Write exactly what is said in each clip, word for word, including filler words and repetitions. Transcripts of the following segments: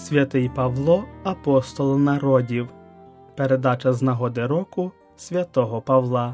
Святий Павло – апостол народів. Передача з нагоди року святого Павла.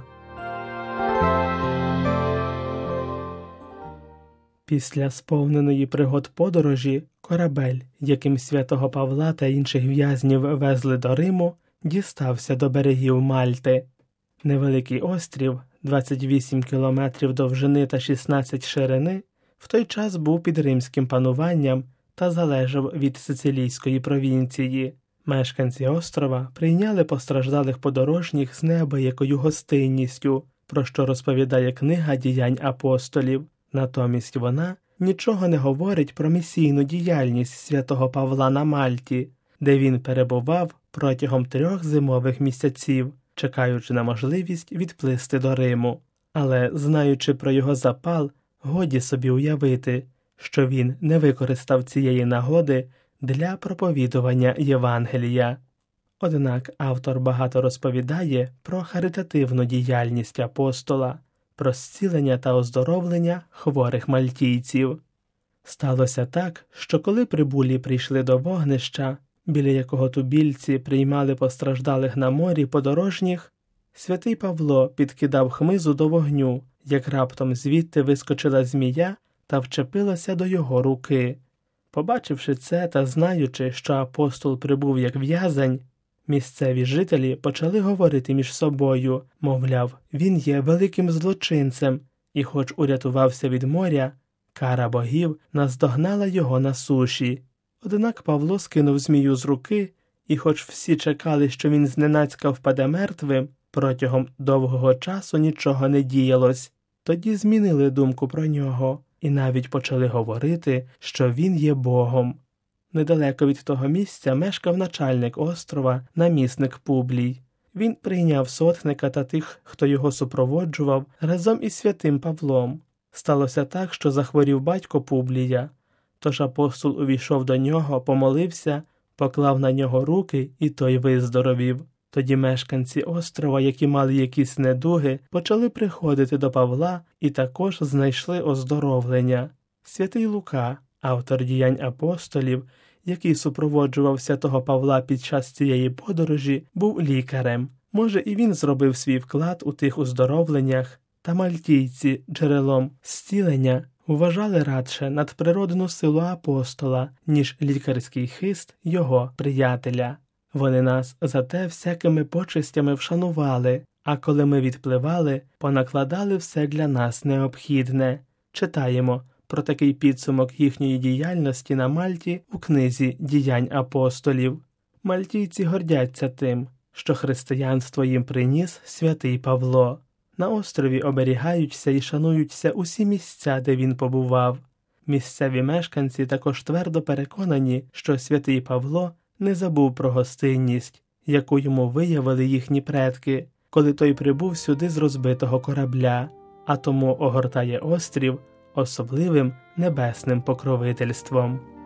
Після сповненої пригод подорожі корабель, яким святого Павла та інших в'язнів везли до Риму, дістався до берегів Мальти. Невеликий острів, двадцять вісім кілометрів довжини та шістнадцять ширини, в той час був під римським пануванням та залежав від Сицилійської провінції. Мешканці острова прийняли постраждалих подорожніх з неабиякою гостинністю, про що розповідає книга «Діянь апостолів». Натомість вона нічого не говорить про місійну діяльність святого Павла на Мальті, де він перебував протягом трьох зимових місяців, чекаючи на можливість відплисти до Риму. Але, знаючи про його запал, годі собі уявити, що він не використав цієї нагоди для проповідування Євангелія. Однак автор багато розповідає про харитативну діяльність апостола, про зцілення та оздоровлення хворих мальтійців. Сталося так, що коли прибулі прийшли до вогнища, біля якого тубільці приймали постраждалих на морі подорожніх, святий Павло підкидав хмизу до вогню, як раптом звідти вискочила змія та вчепилася до його руки. Побачивши це та знаючи, що апостол прибув як в'язень, місцеві жителі почали говорити між собою, мовляв, він є великим злочинцем, і хоч урятувався від моря, кара богів наздогнала його на суші. Однак Павло скинув змію з руки, і хоч всі чекали, що він зненацька впаде мертвим, протягом довгого часу нічого не діялось. Тоді змінили думку про нього і навіть почали говорити, що він є Богом. Недалеко від того місця мешкав начальник острова, намісник Публій. Він прийняв сотника та тих, хто його супроводжував, разом із святим Павлом. Сталося так, що захворів батько Публія. Тож апостол увійшов до нього, помолився, поклав на нього руки, і той виздоровів. Тоді мешканці острова, які мали якісь недуги, почали приходити до Павла і також знайшли оздоровлення. Святий Лука, автор «Діянь апостолів», який супроводжував святого Павла під час цієї подорожі, був лікарем. Може, і він зробив свій вклад у тих оздоровленнях, та мальтійці джерелом зцілення вважали радше надприродну силу апостола, ніж лікарський хист його приятеля. Вони нас зате всякими почестями вшанували, а коли ми відпливали, понакладали все для нас необхідне. Читаємо про такий підсумок їхньої діяльності на Мальті у книзі «Діянь апостолів». Мальтійці гордяться тим, що християнство їм приніс святий Павло. На острові оберігаються і шануються усі місця, де він побував. Місцеві мешканці також твердо переконані, що святий Павло не забув про гостинність, яку йому виявили їхні предки, коли той прибув сюди з розбитого корабля, а тому огортає острів особливим небесним покровительством.